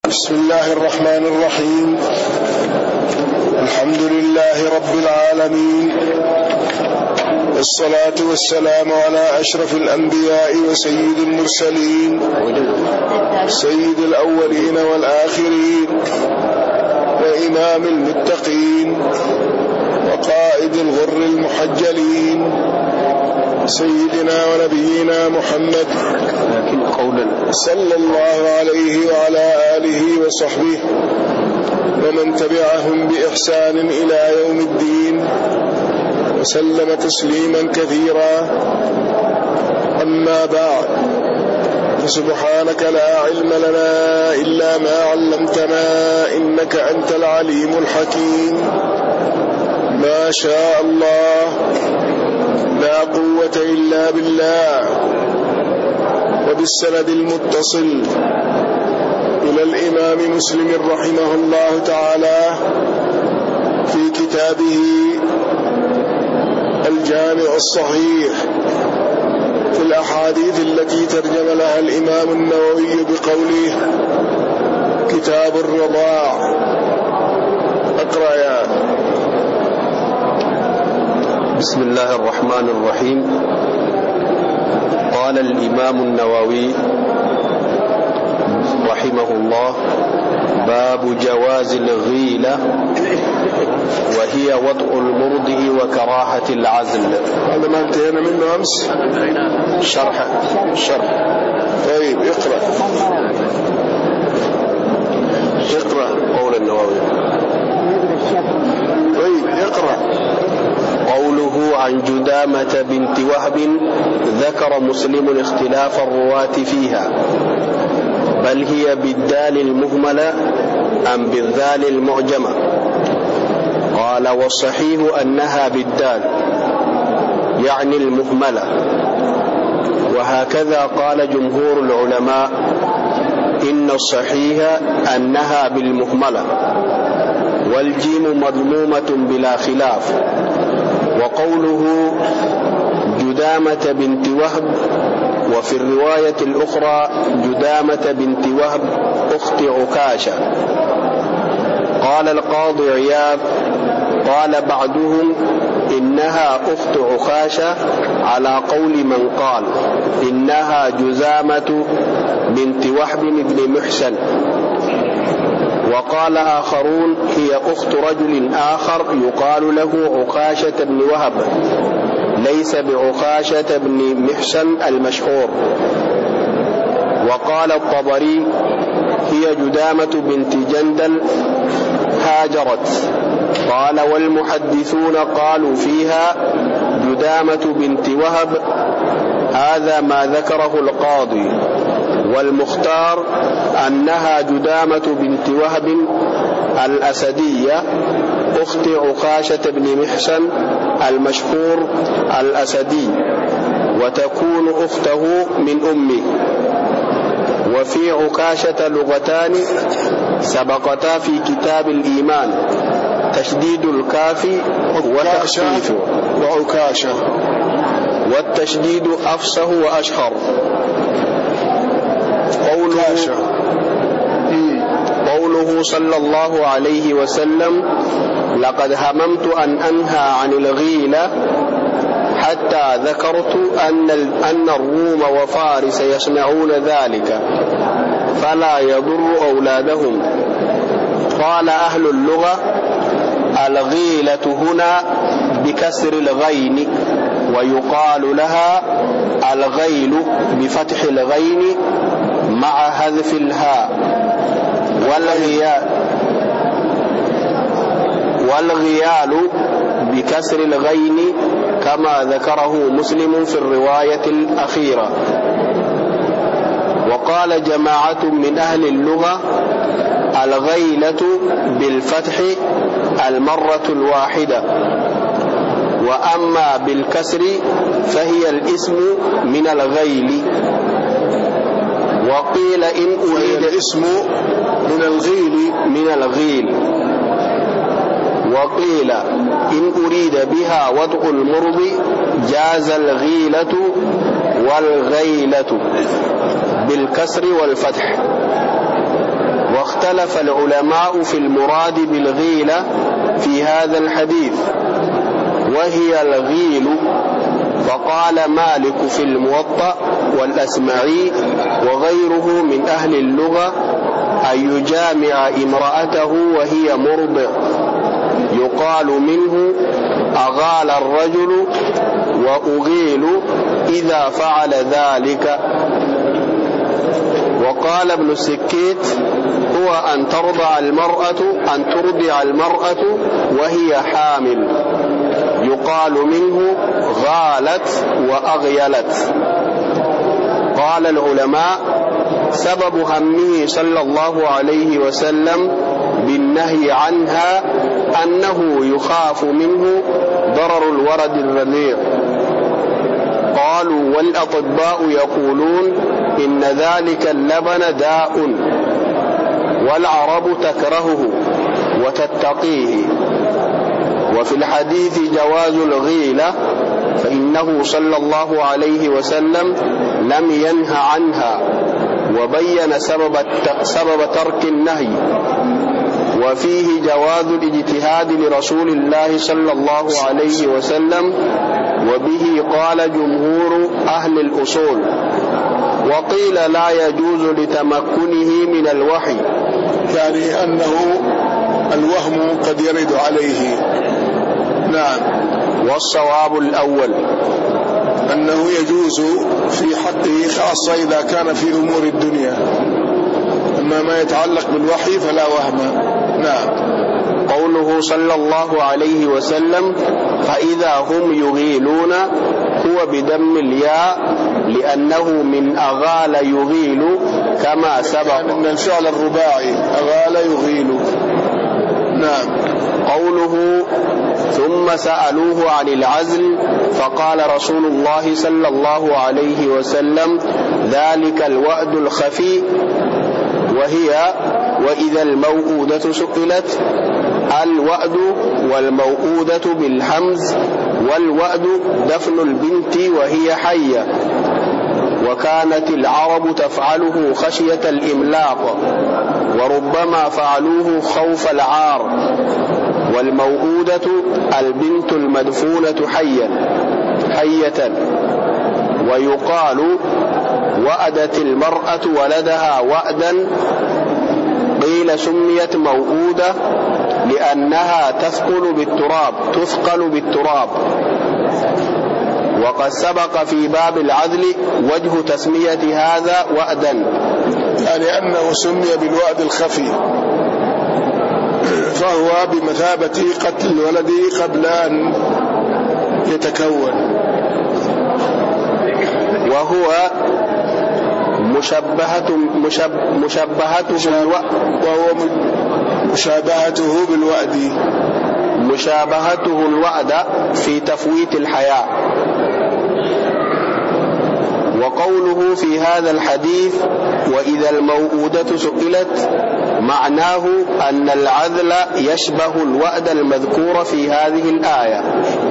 بسم الله الرحمن الرحيم. الحمد لله رب العالمين، والصلاة والسلام على أشرف الأنبياء وسيد المرسلين، سيد الأولين والآخرين، وإمام المتقين، وقائد الغر المحجلين، سيدنا ونبينا محمد صلى الله عليه وعلى آله وصحبه ومن تبعهم بإحسان إلى يوم الدين، وسلم تسليما كثيرا. أما بعد، فسبحانك لا علم لنا إلا ما علمتنا إنك أنت العليم الحكيم. ما شاء الله، لا قوة إلا بالله. وبالسند المتصل إلى الإمام مسلم رحمه الله تعالى في كتابه الجامع الصحيح في الأحاديث التي ترجم لها الإمام النووي بقوله كتاب الرضاع. اقرأ يا. بسم الله الرحمن الرحيم. قال الإمام النووي رحمه الله: باب جواز الغيلة، وهي وضع المرضع وكراهة العزل. هذا ما انتهينا منه أمس. شرح. طيب اقرأ قول النووي. طيب اقرأ. قوله عن جدامة بنت وهب: ذكر مسلم اختلاف الرواة فيها، بل هي بالدال المهملة أم بالذال المعجمة؟ قال: والصحيح أنها بالدال، يعني المهملة، وهكذا قال جمهور العلماء، إن الصحيح أنها بالمهملة، والجيم مضمومة بلا خلاف. وقوله جدامة بنت وهب، وفي الرواية الأخرى جدامة بنت وهب أخت عكاشة. قال القاضي عياض: قال بعضهم إنها أخت عكاشة على قول من قال إنها جزامة بنت وهب بن محسن، وقال آخرون هي أخت رجل آخر يقال له عكاشة بن وهب، ليس بعكاشة بن محسن المشهور. وقال الطبري هي جدامة بنت جندل هاجرت. قال: والمحدثون قالوا فيها جدامة بنت وهب. هذا ما ذكره القاضي، والمختار أنها جدامة بنت وهب الأسدية أخت عكاشة بن محسن المشهور الأسدي، وتكون أخته من أمه. وفي عكاشة لغتان سبقتا في كتاب الإيمان: تشديد الكاف وتخفيفه، وعكاشة، والتشديد أفصح وأشهر. قوله صلى الله عليه وسلم: لقد هممت أن أنهى عن الغيلة حتى ذكرت أن الروم وفارس يصنعون ذلك فلا يضر أولادهم. قال أهل اللغة: الغيلة هنا بكسر الغين، ويقال لها الغيل بفتح الغين مع حذف الهاء، والغيال بكسر الغين كما ذكره مسلم في الرواية الأخيرة. وقال جماعة من أهل اللغة: الغيلة بالفتح المرة الواحدة، وأما بالكسر فهي الاسم من الغيل. وقيل إن أريد الاسم من الغيل. وقيل إن أريد بها وضع المرض جاز الغيلة والغيلة بالكسر والفتح. واختلف العلماء في المراد بالغيلة في هذا الحديث وهي الغيل، فقال مالك في الموطأ والأسمعي وغيره من أهل اللغة أن يجامع امرأته وهي مرضع، يقال منه أغال الرجل وأغيل إذا فعل ذلك. وقال ابن السكيت هو أن ترضع المرأة وهي حامل، يقال منه غالت وأغيلت. قال العلماء سبب همه صلى الله عليه وسلم بالنهي عنها أنه يخاف منه ضرر الولد الرضيع. قالوا والأطباء يقولون إن ذلك اللبن داء والعرب تكرهه وتتقيه. وفي الحديث جواز الغيلة، فإنه صلى الله عليه وسلم لم ينه عنها وبين سبب ترك النهي. وفيه جواز الاجتهاد لرسول الله صلى الله عليه وسلم، وبه قال جمهور أهل الأصول. وقيل لا يجوز لتمكنه من الوحي، يعني أنه الوهم قد يرد عليه. نعم. والصواب الأول أنه يجوز في حقه خاصة إذا كان في أمور الدنيا، أما ما يتعلق بالوحي فلا وهم. نعم. قوله صلى الله عليه وسلم فإذا هم يغيلون هو بدم الياء لأنه من أغال يغيل كما سبق، يعني من الفعل الرباعي أغال يغيل. نعم. قوله ثم سألوه عن العزل فقال رسول الله صلى الله عليه وسلم ذلك الوأد الخفي، وهي وإذا الموءودة سئلت. الوأد والموءودة بالحمز، والوأد دفن البنت وهي حية، وكانت العرب تفعله خشية الإملاق، وربما فعلوه خوف العار. والموءودة البنت المدفونة حية. ويقال وأدت المرأة ولدها وأدا، قيل سميت موءودة لأنها تثقل بالتراب. وقد سبق في باب العدل وجه تسمية هذا وأدا، يعني أنه سمي بالوأد الخفي، فهو بمثابة قتل الولد قبل أن يتكون، وهو مشابهته الوأد في تفويت الحياة. وقوله في هذا الحديث وإذا الموءودة سئلت معناه أن العذل يشبه الوأد المذكور في هذه الآية.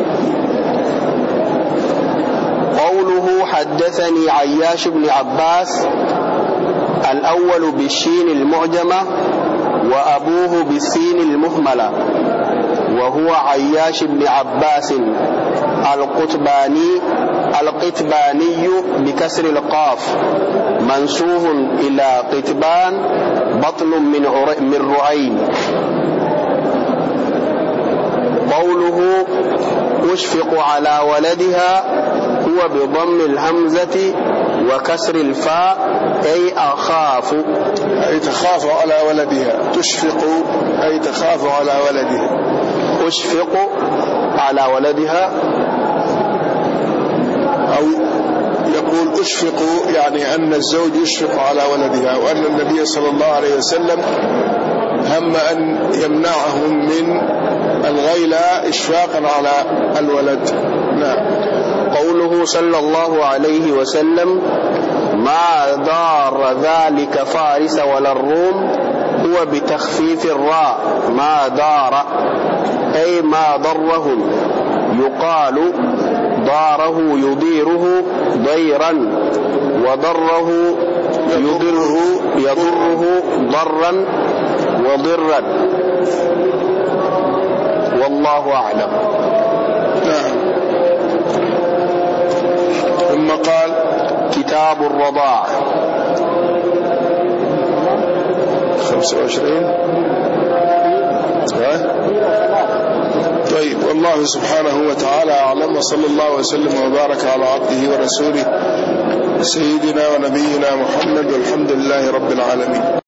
قوله حدثني عياش بن عباس، الأول بالشين المعجمة وأبوه بالسين المهملة، وهو عياش بن عباس القتباني بكسر القاف، منسوب إلى قتبان بطن من رعين. قوله أشفق على ولدها هو بضم الهمزة وكسر الفاء، أي أخاف، أي تخاف على ولدها. تشفق أي تخاف على ولدها. أشفق على ولدها، أو يقول أشفق يعني أن الزوج يشفق على ولدها، وأن النبي صلى الله عليه وسلم هم أن يمنعهم من الغيلة إشفاقا على الولد. نعم. قوله صلى الله عليه وسلم ما ضار ذلك فارس ولا الروم، هو بتخفيف الراء ما دار، أي ما ضرهم. يقال ضاره يضيره ضيرا، وضره يضره ضرا وضرا، والله أعلم. نعم. ثم قال كتاب الرضاعة 25. طيب، والله سبحانه وتعالى أعلم، وصلى الله وسلم وبارك على عبده ورسوله سيدنا ونبينا محمد، والحمد لله رب العالمين.